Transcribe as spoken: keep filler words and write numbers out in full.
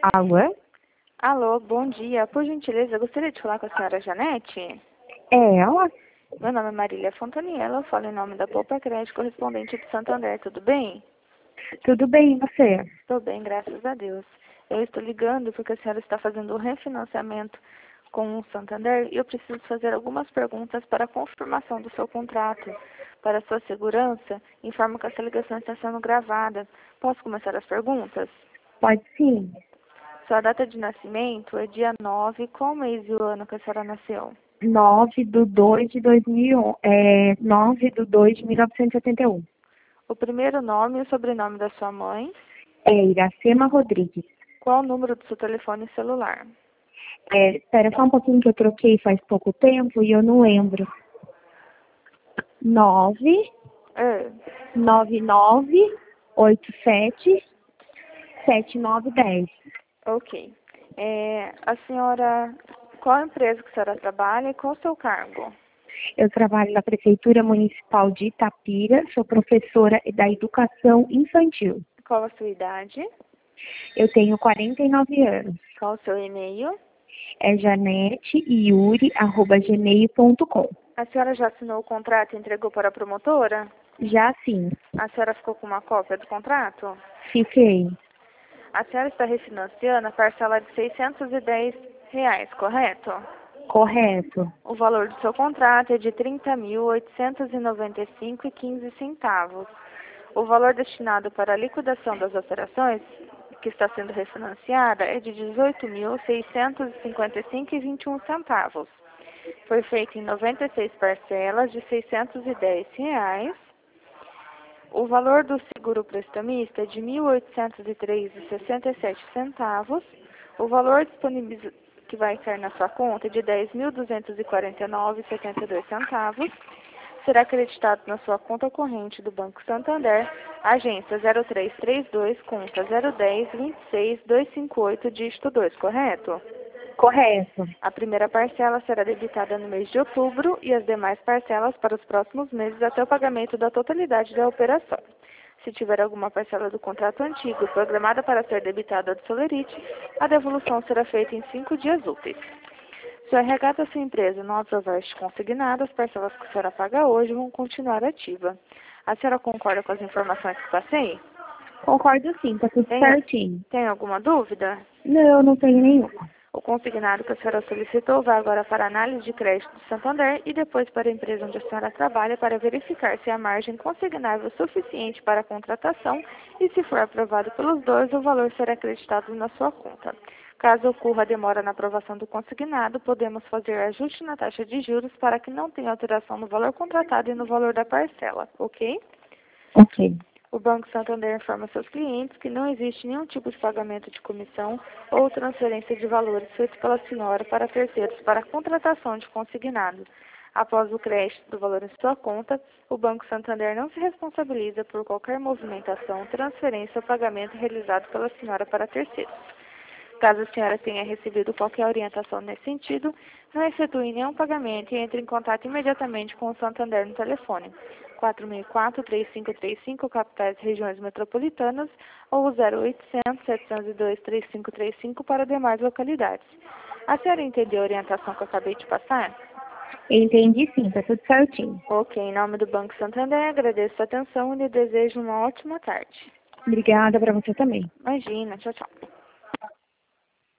Alô? Alô, bom dia. Por gentileza, eu gostaria de falar com a senhora Janete. É ela? Meu nome é Marília Fontaniela, eu falo em nome da Poupa Crédito, correspondente de Santander, tudo bem? Tudo bem, e você? Estou bem, graças a Deus. Eu estou ligando porque a senhora está fazendo um refinanciamento com o Santander e eu preciso fazer algumas perguntas para a confirmação do seu contrato. Para sua segurança, informo que essa ligação está sendo gravada. Posso começar as perguntas? Pode sim. Sua data de nascimento é dia nove, qual mês e o ano que a senhora nasceu? nove do dois de dois mil e onze, é, nove do dois de mil novecentos e setenta e um. O primeiro nome e o sobrenome da sua mãe. É Iracema Rodrigues. Qual o número do seu telefone celular? É, espera só um pouquinho que eu troquei faz pouco tempo e eu não lembro. nove É. nove nove oito sete sete nove um zero. Ok. É, a senhora, qual a empresa que a senhora trabalha e qual o seu cargo? Eu trabalho na Prefeitura Municipal de Itapira, sou professora da Educação Infantil. Qual a sua idade? Eu tenho quarenta e nove anos. Qual o seu e-mail? É janeteyuri arroba gmail ponto com. A senhora já assinou o contrato e entregou para a promotora? Já sim, A senhora ficou com uma cópia do contrato? fiquei. A senhora está refinanciando a parcela de seiscentos e dez reais, correto? Correto. O valor do seu contrato é de trinta mil oitocentos e noventa e cinco reais e quinze centavos. O valor destinado para a liquidação das operações que está sendo refinanciada é de dezoito mil seiscentos e cinquenta e cinco reais e vinte e um centavos. Foi feito em noventa e seis parcelas de seiscentos e dez reais. O valor do seguro prestamista é de mil oitocentos e três reais e sessenta e sete centavos. O valor disponível que vai estar na sua conta é de dez mil duzentos e quarenta e nove reais e setenta e dois centavos. Será acreditado na sua conta corrente do Banco Santander, agência zero três três dois, conta zero um zero, vinte e seis, duzentos e cinquenta e oito, dígito dois, correto? Correto. A primeira parcela será debitada no mês de outubro e as demais parcelas para os próximos meses até o pagamento da totalidade da operação. Se tiver alguma parcela do contrato antigo programada para ser debitada do Solerite, a devolução será feita em cinco dias úteis. Se o R H da sua empresa não aprovar este consignado, as parcelas que a senhora paga hoje vão continuar ativas. A senhora concorda com as informações que passei? Concordo sim, tá tudo Tem, certinho. tem alguma dúvida? Não, não tenho nenhuma. O consignado que a senhora solicitou vai agora para a análise de crédito do Santander e depois para a empresa onde a senhora trabalha para verificar se há margem consignável suficiente para a contratação e, se for aprovado pelos dois, o valor será acreditado na sua conta. Caso ocorra demora na aprovação do consignado, podemos fazer ajuste na taxa de juros para que não tenha alteração no valor contratado e no valor da parcela, ok? Ok. O Banco Santander informa seus clientes que não existe nenhum tipo de pagamento de comissão ou transferência de valores feito pela senhora para terceiros para a contratação de consignado. Após o crédito do valor em sua conta, o Banco Santander não se responsabiliza por qualquer movimentação, transferência ou pagamento realizado pela senhora para terceiros. Caso a senhora tenha recebido qualquer orientação nesse sentido, não efetue nenhum pagamento e entre em contato imediatamente com o Santander no telefone quatro seis quatro, três cinco três cinco, capitais e regiões metropolitanas, ou zero oitocentos, setecentos e dois, trinta e cinco trinta e cinco para demais localidades. A senhora entendeu a orientação que eu acabei de passar? Entendi sim, tá tudo certinho. Ok, em nome do Banco Santander, agradeço a atenção e lhe desejo uma ótima tarde. Obrigada pra você também. Imagina, tchau, tchau.